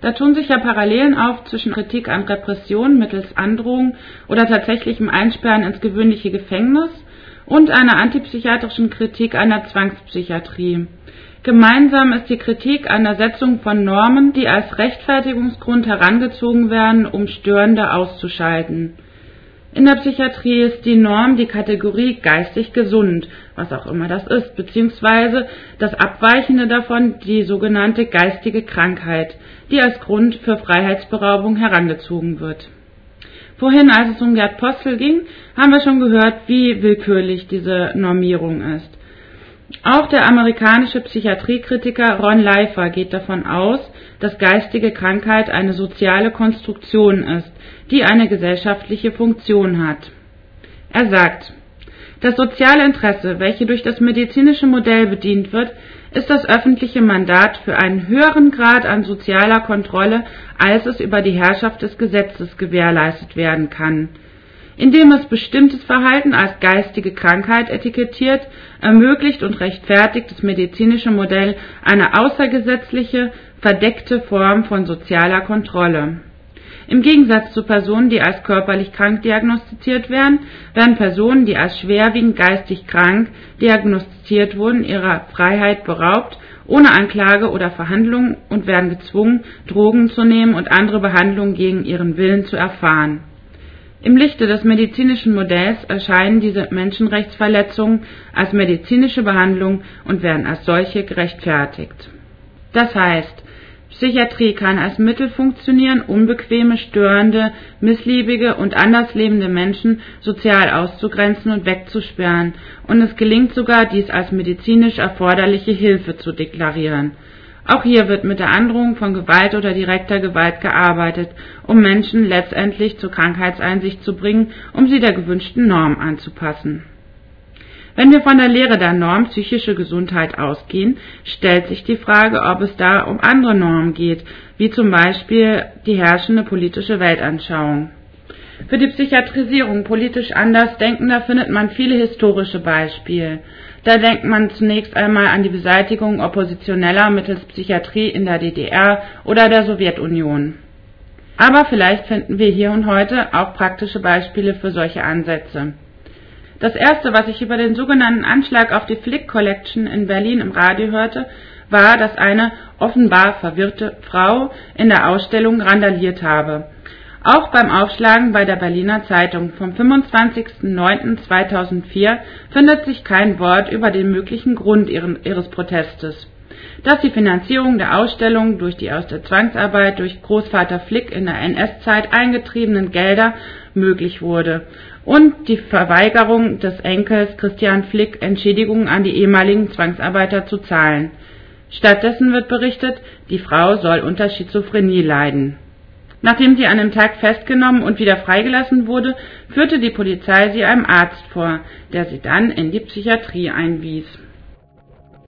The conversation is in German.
Da tun sich ja Parallelen auf zwischen Kritik an Repression mittels Androhung oder tatsächlichem Einsperren ins gewöhnliche Gefängnis und einer antipsychiatrischen Kritik an der Zwangspsychiatrie. Gemeinsam ist die Kritik an der Setzung von Normen, die als Rechtfertigungsgrund herangezogen werden, um Störende auszuschalten. In der Psychiatrie ist die Norm die Kategorie geistig gesund, was auch immer das ist, beziehungsweise das Abweichende davon die sogenannte geistige Krankheit, die als Grund für Freiheitsberaubung herangezogen wird. Vorhin, als es um Gerd Postel ging, haben wir schon gehört, wie willkürlich diese Normierung ist. Auch der amerikanische Psychiatriekritiker Ron Leifer geht davon aus, dass geistige Krankheit eine soziale Konstruktion ist, die eine gesellschaftliche Funktion hat. Er sagt, das soziale Interesse, welche durch das medizinische Modell bedient wird, ist das öffentliche Mandat für einen höheren Grad an sozialer Kontrolle, als es über die Herrschaft des Gesetzes gewährleistet werden kann. Indem es bestimmtes Verhalten als geistige Krankheit etikettiert, ermöglicht und rechtfertigt das medizinische Modell eine außergesetzliche, verdeckte Form von sozialer Kontrolle. Im Gegensatz zu Personen, die als körperlich krank diagnostiziert werden, werden Personen, die als schwerwiegend geistig krank diagnostiziert wurden, ihrer Freiheit beraubt, ohne Anklage oder Verhandlung und werden gezwungen, Drogen zu nehmen und andere Behandlungen gegen ihren Willen zu erfahren. Im Lichte des medizinischen Modells erscheinen diese Menschenrechtsverletzungen als medizinische Behandlung und werden als solche gerechtfertigt. Das heißt, Psychiatrie kann als Mittel funktionieren, unbequeme, störende, missliebige und anders lebende Menschen sozial auszugrenzen und wegzusperren, und es gelingt sogar, dies als medizinisch erforderliche Hilfe zu deklarieren. Auch hier wird mit der Androhung von Gewalt oder direkter Gewalt gearbeitet, um Menschen letztendlich zur Krankheitseinsicht zu bringen, um sie der gewünschten Norm anzupassen. Wenn wir von der Lehre der Norm psychische Gesundheit ausgehen, stellt sich die Frage, ob es da um andere Normen geht, wie zum Beispiel die herrschende politische Weltanschauung. Für die Psychiatrisierung politisch Andersdenkender findet man viele historische Beispiele. Da denkt man zunächst einmal an die Beseitigung Oppositioneller mittels Psychiatrie in der DDR oder der Sowjetunion. Aber vielleicht finden wir hier und heute auch praktische Beispiele für solche Ansätze. Das erste, was ich über den sogenannten Anschlag auf die Flick Collection in Berlin im Radio hörte, war, dass eine offenbar verwirrte Frau in der Ausstellung randaliert habe. Auch beim Aufschlagen bei der Berliner Zeitung vom 25.09.2004 findet sich kein Wort über den möglichen Grund ihres Protestes. Dass die Finanzierung der Ausstellung durch die aus der Zwangsarbeit durch Großvater Flick in der NS-Zeit eingetriebenen Gelder möglich wurde und die Verweigerung des Enkels Christian Flick, Entschädigungen an die ehemaligen Zwangsarbeiter zu zahlen. Stattdessen wird berichtet, die Frau soll unter Schizophrenie leiden. Nachdem sie an dem Tag festgenommen und wieder freigelassen wurde, führte die Polizei sie einem Arzt vor, der sie dann in die Psychiatrie einwies.